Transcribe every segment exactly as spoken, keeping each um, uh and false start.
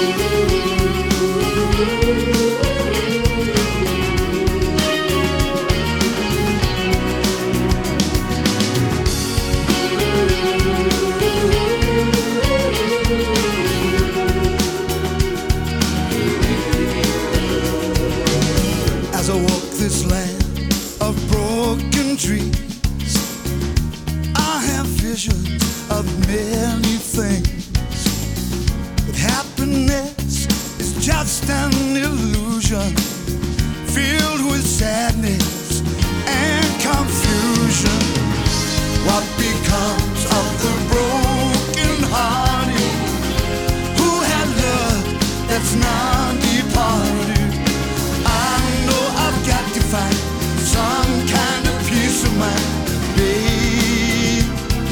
As I walk this land of broken dreams, I have visions of many things. But happiness is just an illusion, filled with sadness and confusion. What becomes of the broken hearted who had love that's not departed? Find some kind of peace of mind, baby.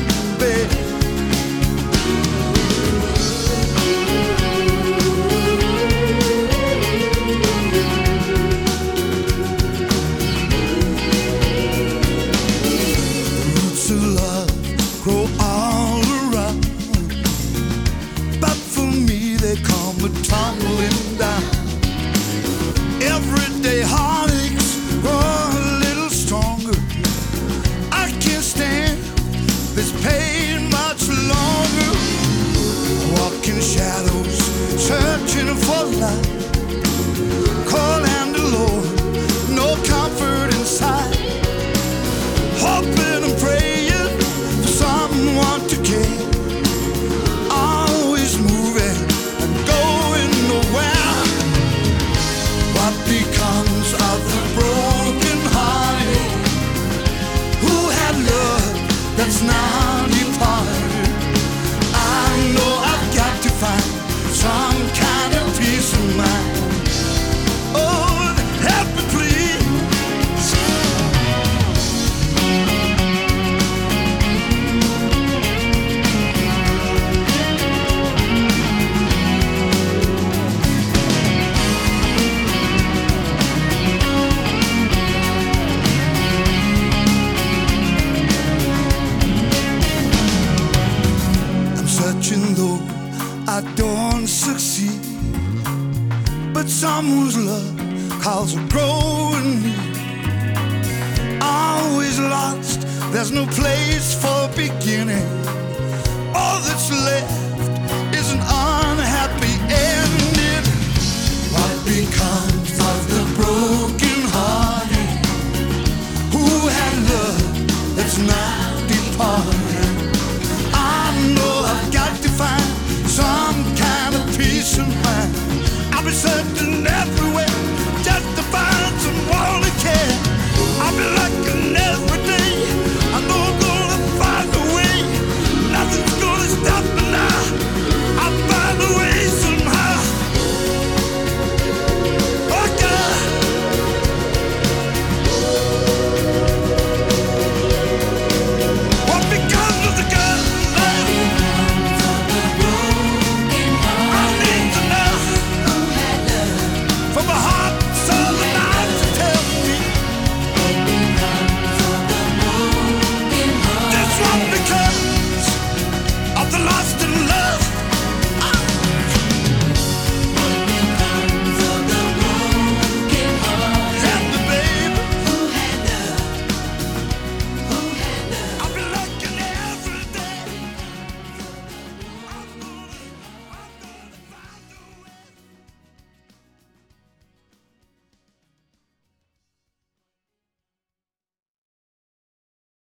The roots of love grow all around, but for me they come a tumbling down. Everyday heartaches grow a little stronger. I can't stand this pain much longer. Walking shadows, searching for light. Calling the Lord, no comfort inside. Hoping and praying for someone to care. Always moving and going nowhere. What becomes of the broken hearted who had love that's now departed? I know I've got to find some kind of peace of mind. Oh, help me please. Searching though I don't succeed, but someone's love calls a growing need. Always lost, there's no place for beginning. All that's left